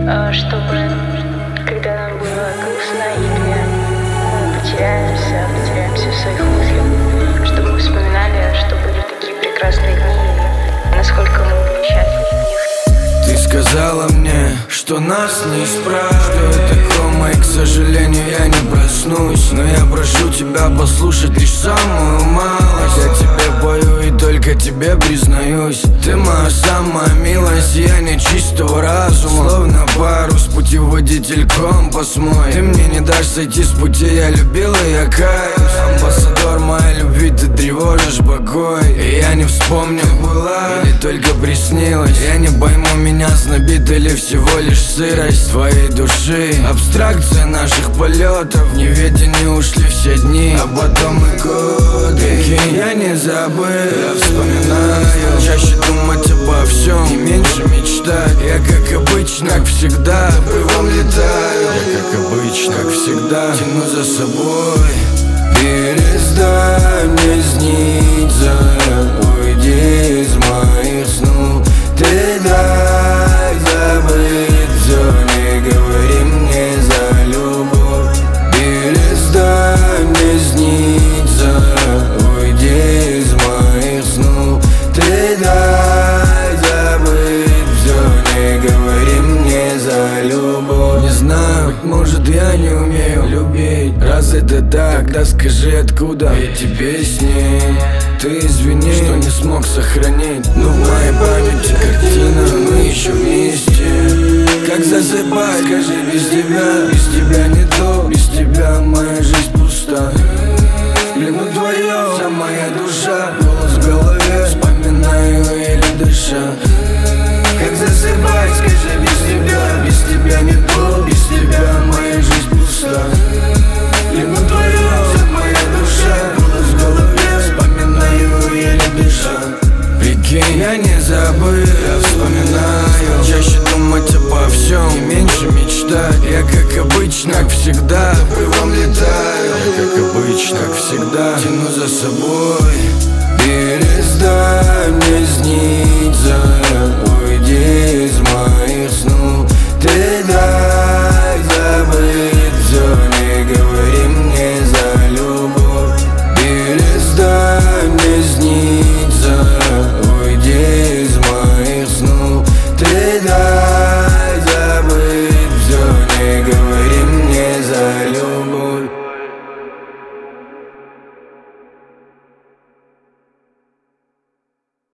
Чтобы, когда нам было грустно или мы потеряемся в своих мыслях, чтобы мы вспоминали, что были такие прекрасные дни, насколько мы были счастливы в них. Ты сказала мне, что нас не исправить, что это кома, и, к сожалению, я не проснусь. Но я прошу тебя послушать лишь самую малость. Я тебе пою и только тебе признаюсь. Ты моя самая милая, сияние чистого разума, словно парус, путеводитель, компас мой. Ты мне не дашь сойти с пути, я любил и я каюсь. Амбассадор моей любви, ты тревожишь покой. И я не вспомню, была или только приснилась. Я не пойму, меня знобит или всего лишь сырость твоей души. Абстракция наших полетов, в неведении ушли все дни, а потом и годы. Я не забыл, я вспоминаю, чаще думать обо всем и меньше мечтать. Я как обычно, как всегда, обрывом летаю. Я как обычно, как всегда, тяну за собой. Перестань мне сниться, уйди из моих снов. Ты дай забыть все, не говори мне за любовь. Перестань мне сниться, уйди из моих снов. Ты дай забыть все, не говори мне за любовь. Не знаю, быть может я не умею любить. Раз это так, тогда скажи, откуда эти песни. Ты извини, что не смог сохранить, но в моей памяти картина, мы еще вместе. Как засыпать, скажи, без тебя не то. Без тебя моя жизнь пуста. В плену твоем вся моя душа, голос в голове, вспоминаю или дыша. Как засыпать, скажи, без тебя не то. Без тебя моя жизнь пуста. В плену твоем вся моя душа, голос в голове, вспоминаю еле дыша. Прикинь, я не забыл, я вспоминаю, чаще думать обо всем и меньше мечтать. Я как обычно, как всегда, обрывом летаю. Я как обычно, как всегда, тяну за собой.